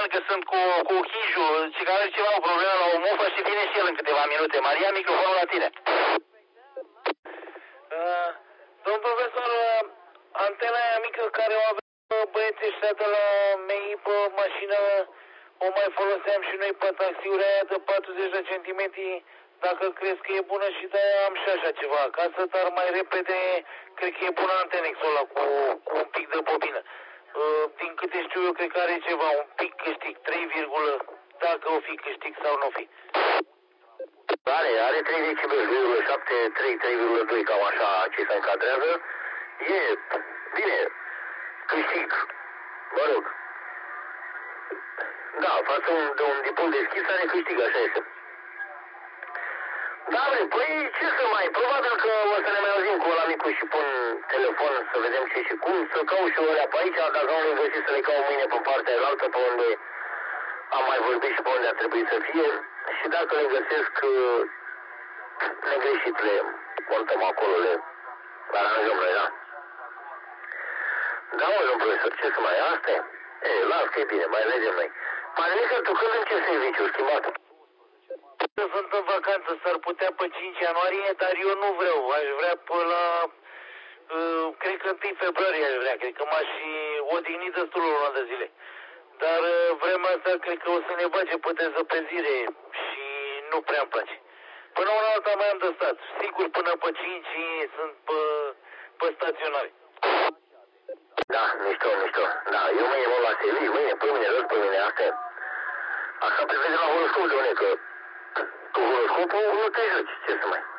că sunt cu Hiju, și care are ceva o problemă la o mufă și vine și el în câteva minute. Maria, microfonul la tine. Domn profesor, antena aia mică care o avem băieții ăștia de la MEI pe mașină, o mai foloseam și noi pe taxiurea aia de 40 de centimetri, dacă crezi că e bună și de-aia am și așa ceva acasă, dar mai repede cred că e bună Antenexul ăla cu un pic de bobină. Din câte știu eu, cred că are ceva, un pic câștig, 3, dacă o fi câștig sau nu o fi. Are 3 decibeli, 3,7, 3,2, cam așa, ce se încadrează. E, bine, câștig, mă rog. Da, față de un dipol deschis are câștig, așa este. Da, păi ce să mai, probabil că o să ne mai auzim cu ăla micu și pun telefon să vedem ce și cum, să caut și alea pe aici, dacă nu le găsit să le caut mâine pe partea elaltă, pe unde am mai vorbit și pe unde ar trebui să fie, și dacă le găsesc negreșit, le montăm acolo, le aranjăm noi, da? Da, mă, domn profesor, ce să mai, asta e? Las că e bine, mai vedem noi. Marinică, tu când începi serviciul schimbat? Sunt în vacanță, s-ar putea pe 5 ianuarie, dar eu nu vreau, aș vrea până la, cred că 1 februarie aș vrea, cred că m-aș și odihni destul o lună de zile. Dar vremea asta cred că o să ne bage pe dezăpezire și nu prea îmi place. Până una alta mai am de stat, sigur până pe 5 sunt pe staționare. Da, mișto. Da, eu mâine mă la serviciu, mâine, asta e. Așa prevede la horoscop, doamne, că cu horoscopul nu te joci, ce să mai.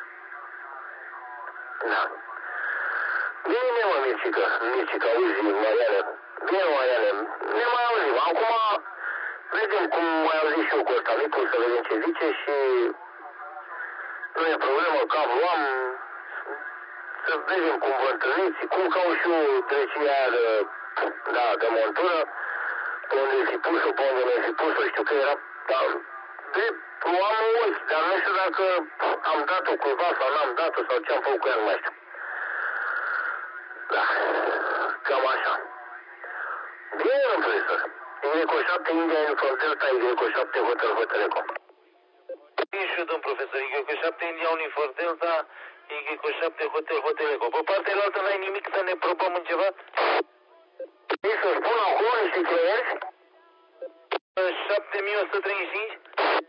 Da. Bine, mă, Mircica, auzi, Mariane. Bine, Mariane, ne mai auzim. Acum vedem cum mai auzim și eu cu ăsta micul, să vedem ce zice și nu e problemă, cablu am, să vedem cum vă întâlniți, cum caut și eu drăcia aia de montură, pe unde fi pus-o, pe unde nu fi pus-o, știu că era, drept, o am în ochi, dar nu știu dacă am dat-o cuiva sau n-am dat-o sau ce am făcut cu ea, nu mai știu. Da, cam așa. Bine, domn profesor. Y7 India Uniform Delta, Y7 Hotel Eco. Bine și eu, domn profesor, Y7 India Uniform Delta, Y7 Hotel Eco. Pe partea altă n-ai nimic să ne probăm în ceva? Vrei să spun acum niște creieri? 7135?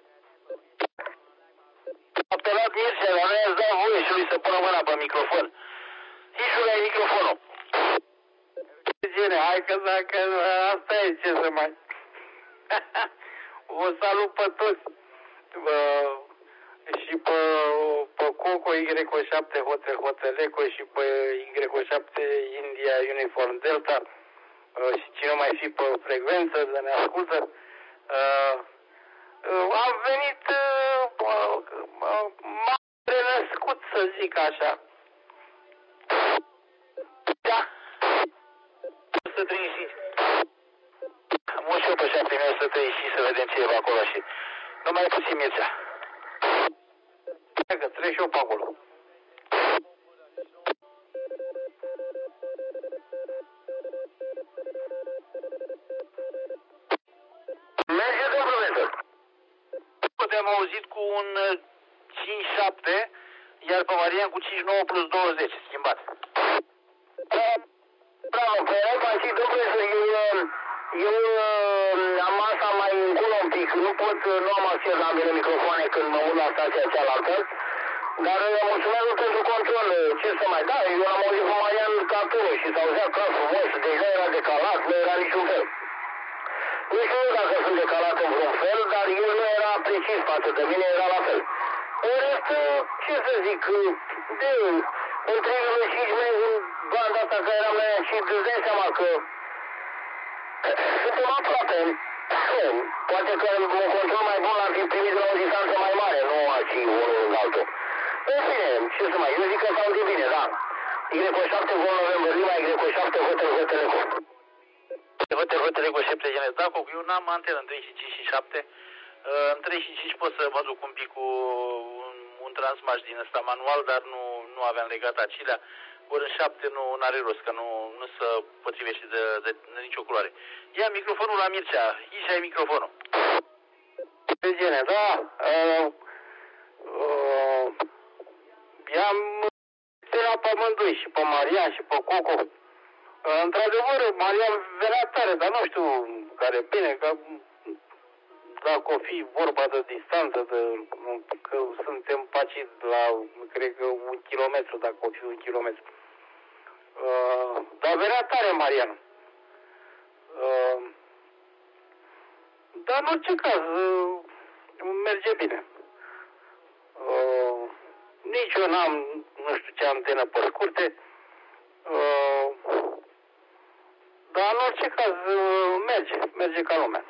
A apelat Mircea, dar noi ați dat voie și lui să pună mâna pe microfon. Ișule, ai microfonul. Gene, hai că dacă asta e, ce să mai... Vă salut pe toți. Și pe Coco Y7 Hotel Eco și pe Y7 India Uniform Delta și cine mai fi pe frecvență de ne ascultă. Am venit m-am renăscut, să zic așa. Da? 135. Mă și eu pe 7135 să vedem ce e pe acolo și numai puțin Mircea. Hai că trec și eu pe acolo. Merge, domn profesor. Te-am auzit cu un 5-7, iar pe Marian cu 5-9 plus 20, schimbat. Bravo, pe asta și, domn profesor, eu am asta mai încolo un pic, nu am acces la ambele microfoane când mă mut la stația cealaltă, dar mulțumesc pentru control, ce să mai, da, eu am auzit cu Marian captură și s-auzea clar frumos, deja era decalat, nu era niciun fel. Nu știu dacă sunt decalat în vreun fel, dar el nu era precis față de mine, era la fel. În rest, ce să zic, între 5 mei în banda asta care eram noi și îți dai seama că suntem aproape. Poate că un control mai bun l-am fi primit de la o distanță mai mare, nu aici unul în altul. În fine, ce să mai, eu zic că s-a auzit bine, da. Y7 Vol November Lima, Y7 Hotel Eco. Hotel Eco 7 Genes Daco, eu n-am antenă în 3 și 5 și 7. În 3 și 5 pot să mă duc un pic cu un transmaș din ăsta manual, dar nu aveam legat acilea. Ori în 7 nu are rost, că nu se potrivește de nicio culoare. Ia microfonul la Mircea. deschis și ai microfonul. Regine, da. I-am ținut pe amândoi, și pe Marian și pe Coco. Într-adevăr, Marian venea tare, dar nu știu care bine, că dacă o fi vorba de distanță, că suntem paci la, cred că 1 kilometru, dacă o fi 1 kilometru. Dar venea tare Marian. Dar în orice caz, merge bine. Nici eu n-am, nu știu ce antenă pe scurte, dar în orice caz merge ca lumea.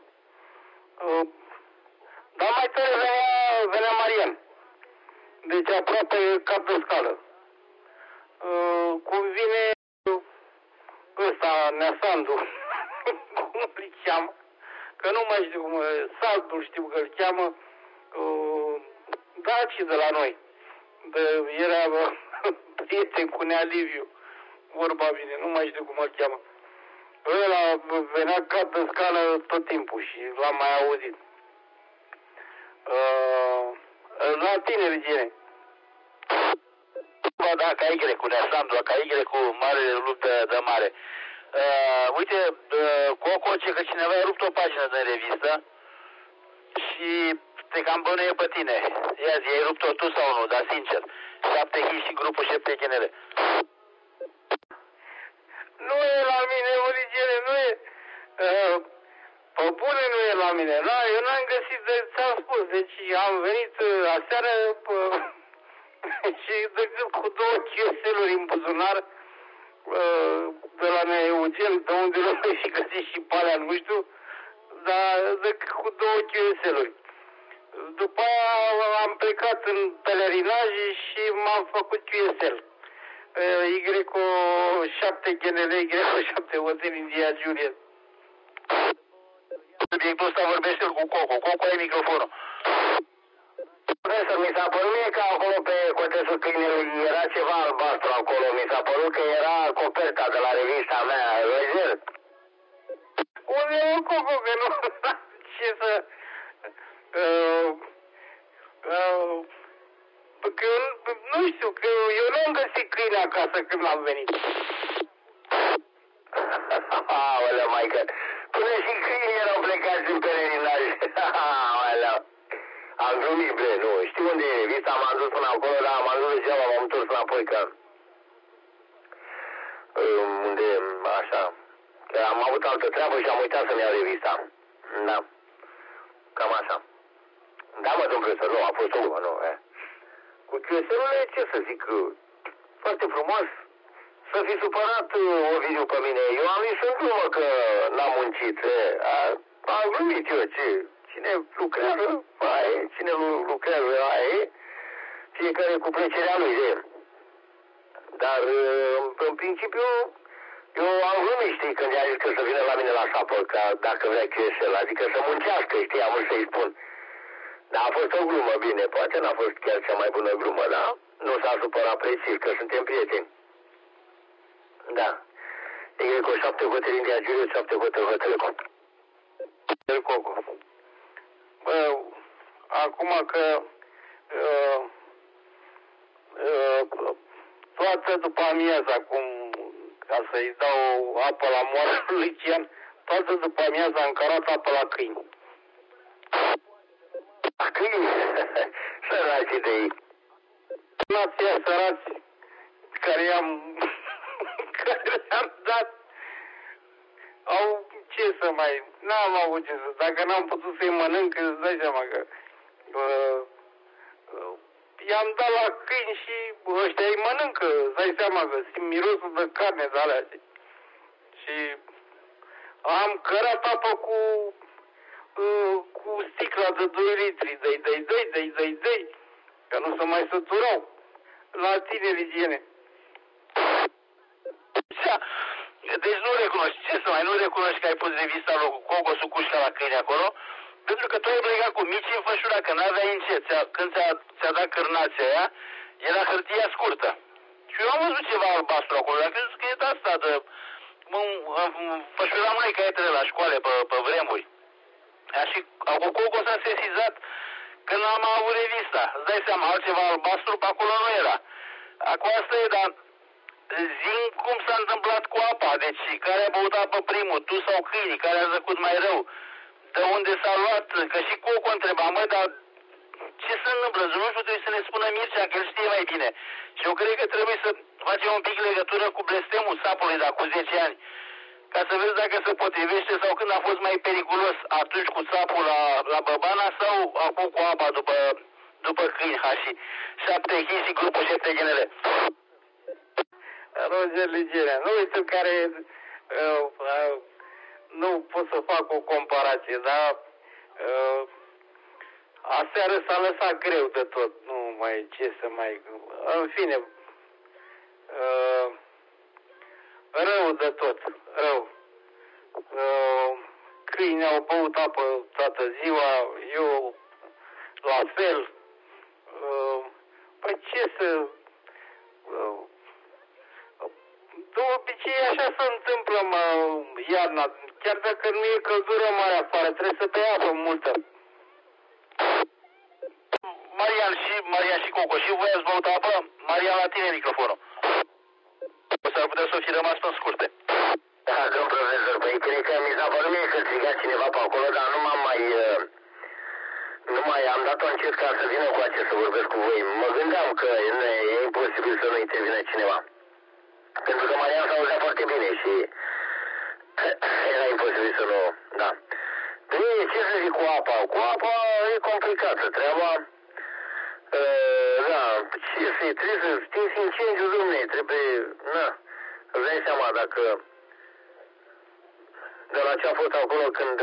Dar mai tare venea Marian. Deci aproape cap de scală. Cum vine ăsta, Neasandu, cum îl cheamă, că nu mai știu cum, Saldul știu că îl cheamă, Daci de la noi. Era prieten cu Nea Liviu, vorba bine, nu mai știu cum îl cheamă. Ăla venea cap de scală tot timpul și l-am mai auzit. La tine, Regine. Da, ca Y cu Neasandu, ca Y cu mare luptă de mare. Uite, Coco, ce că cineva a rupt o pagină din revistă și te cam bănuie pe tine. Ia zi, ai rupt-o tu sau nu, dar sincer. 7 hit și grupul 7 genere. Nu e la mine, Origine, nu e. Pe bune nu e la mine. Da, eu n-am găsit, ți-am spus, deci am venit aseară și decât cu 2 chioseluri în buzunar, de la Nea Eugen, de unde nu mai fi găsit și pe alea, nu știu, dar decât cu 2 chioseluri. După aia am plecat în pelerinaje și m-am făcut QSL. Y7 GNL, Y7 Hotel India Juliet. Subiectul ăsta vorbește cu Coco. Coco, ai microfonul. Profesor, mi s-a părut mie că acolo pe cotețul câinelui era ceva albastru acolo. Mi s-a părut că era coperta de la revista mea, Roger. Unde e Coco, că nu ce să... Că nu știu, că eu nu am găsit câine acasă când am venit. Aoleu, maică, până și câinii erau plecați în pelerinaj. Aoleu, am glumit, bre, nu, știu unde e revista, m-am dus până acolo, dar m-am dus degeaba, m-am întors înapoi, că... Unde, așa, că am avut altă treabă și am uitat să-mi iau revista. Da, cam așa. Da, mă, domn profesor, nu, a fost o glumă, nu, Cu QSL-ul, ce să zic, foarte frumos. Să fi supărat Ovidiu pe mine. Eu am zis în glumă că n-am muncit. Am glumit eu, ce? Cine lucrează, aia e. Cine lucrează, aia e. Fiecare cu plăcerea lui, de. Dar, în principiu, eu am glumit, știi, când i-a zis că să vină la mine la șapă, că dacă vrea QSL, adică să muncească, știi, am vrut să-i spun. Dar a fost o glumă, bine, poate n-a fost chiar cea mai bună glumă, dar nu s-a supărat precis, că suntem prieteni. Da. E cu 7 Hotel India Juliet, 7 Hotel Telecom. Coco. Bă, acum că toată după amiaza, ca să-i dau apă la moară lui Cian, toată după amiaza am cărat apă la câini. La câini? Săraci de ei. Nația săraci care i-am dat, au ce să mai, n-am avut ce să, dacă n-am putut să-i mănânc, îți dai seama că i-am dat la câini și ăștia îi mănâncă, îți dai seama că simt mirosul de carne de alea. Și am cărat apă cu sticla de 2 litri, dăi, că nu se mai săturau. La tine, Ligiene. Deci nu recunoști, ce să mai, nu recunoști că ai pus revista lui Coco Sucușca la câine acolo? Pentru că tu ai plecat cu mici în fășura, că n-aveai încet. Când ți-a dat cârnația aia, era hârtia scurtă. Și eu am văzut ceva albastru acolo, dar crezi că e de asta, de... Fășuram noi caietele la școală pe vremuri. și acum Coco s-a sesizat că n-am avut revista. Îți dai seama, altceva albastru pe acolo nu era. Acum asta e, dar zi cum s-a întâmplat cu apa, deci care a băut apă primul, tu sau câinii, care a zăcut mai rău, de unde s-a luat, că și Coco întreba, măi, dar ce se întâmplă? Nu știu, trebuie să ne spună Mircea, că el știe mai bine. Și eu cred că trebuie să facem un pic legătură cu blestemul sapului de acum 10 ani, ca să vezi dacă se potrivește sau când a fost mai periculos, atunci cu sapul la Băbana sau acum cu apa după câini, și 7 H și grupul 7 GNL. Roger Ligerea, nu știu care, nu pot să fac o comparație, dar aseară s-a lăsat greu de tot, nu mai ce să mai, în fine, rău de tot, rău. Câinii au băut apă toată ziua, eu la fel. Păi ce să... De obicei așa se întâmplă iarna, chiar dacă nu e căldură mare afară, trebuie să bei apă multă. Marian și Coco, și voi ați băut apă? Marian, la tine microfonul. O s-ar putea să fi rămas pe scurte. Da, domn profesor, păi cred că mi s-a părut mie că striga cineva pe acolo, dar nu mai am dat-o încet ca să vină cu acest să vorbesc cu voi. Mă gândeam că e imposibil să nu intervine cineva. Pentru că Marian s-a auzit foarte bine și era imposibil să nu... Da. Bine, ce să zic cu apa? Cu apa e complicată treaba. Da, ce să trebuie să stingi incendiu, domne, trebuie... Na, îți dai seama dacă... De la ce a fost acolo când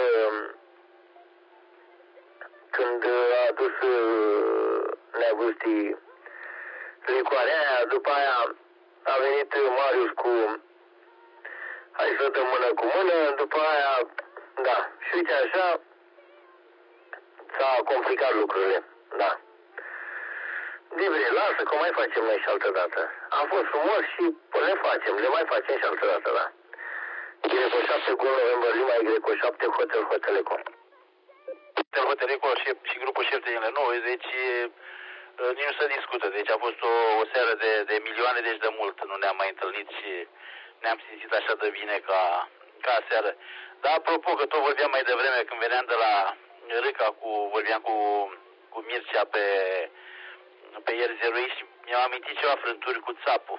a adus negustii licoarea aia, după aia a venit Marius cu hai să dăm mână cu mână, după aia, da, și uite așa s-a complicat lucrurile, da. De bine, lasă că mai facem noi și altă dată. A fost frumos și le mai facem și altă dată, da. Greco 7 cu November Lima, Greco 7, Hotel Hoteleco. Hotel Hoteleco și grupul 7 GNL 9, deci nici nu se discută. Deci a fost o seară de milioane, deci de mult nu ne-am mai întâlnit și ne-am simțit așa de bine ca seară. Dar apropo că tot vorbeam mai devreme când veneam de la Râca, vorbeam cu Mircea pe Ierzerui și mi-am amintit ceva frânturi cu țapul.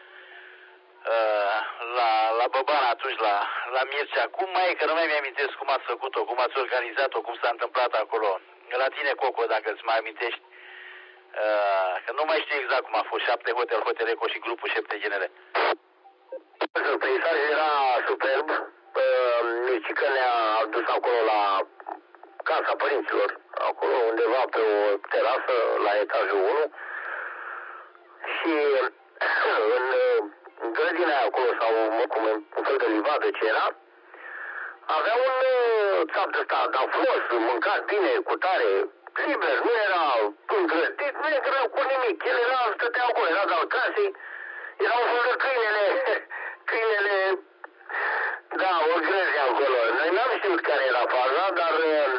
La Băbana atunci, la Mircea. Cum mai e că nu mai mi-amintesc cum ați făcut-o, cum ați organizat-o, cum s-a întâmplat acolo. La tine, Coco, dacă îți mai amintești. Că nu mai știu exact cum a fost. 7 Hotel Hoteleco și grupul 7 GNL. Peisajul era superb. Mircică ne-a dus acolo la casa părinților, acolo undeva pe o terasă la etajul 1 și în grădina aia acolo sau cum un fel de livadă ce era, avea un țap de ăsta, dar frumos, mâncat bine, cu tare, liber, nu era îngrădit, nu era cu nimic, el stătea acolo, era de-al casei, era un fel de câinele, da, o grăzi acolo. Noi n-am știut care era faza, dar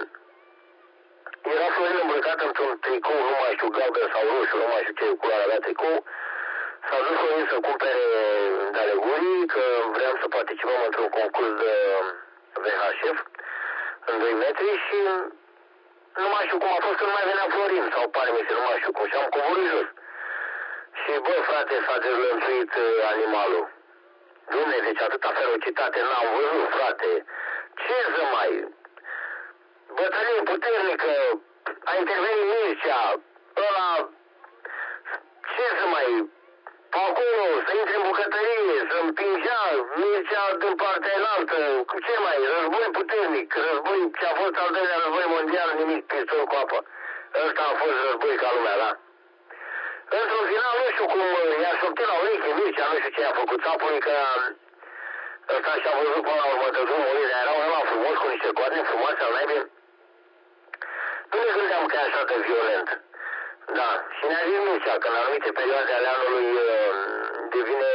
era Florin îmbrăcat într-un tricou, nu mai știu, galben sau roșu, nu mai știu ce culoare avea tricou. S-a dus Florin să cumpere de alegurii, că vreau să participăm într-un concurs de VHF în 2 metri și nu mai știu cum a fost că nu mai venea Florin sau pare mi se, nu mai știu cum, și am coborât jos. Și bă, frate, s-a dezlănțuit animalul. Dumne, deci atâta ferocitate n-am văzut, frate. Ce să mai... Bătălie puternică, a intervenit Mircea, ăla... Ce să mai... Pe acolo, să intre în bucătărie, să împingea Mircea din partea înaltă. Ce mai? Război puternic, război ce a fost al doilea război mondial, nimic, pistol cu apă. Ăsta a fost război ca lumea, da? Într-un final, nu știu cum i-a șoptit la ureche Mircea, nu știu ce a făcut țapului, că ăsta și-a văzut până la urmă de drumul lui, dar era un ăla frumos, cu niște coarne frumoase al naibii. Nu ne gândeam că e așa de violent. Da, și ne-a zis Mircea că în anumite perioade ale anului devine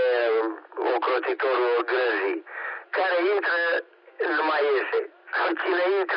ocrotitorul grăzii. Care intră, nu mai iese. Cine intră,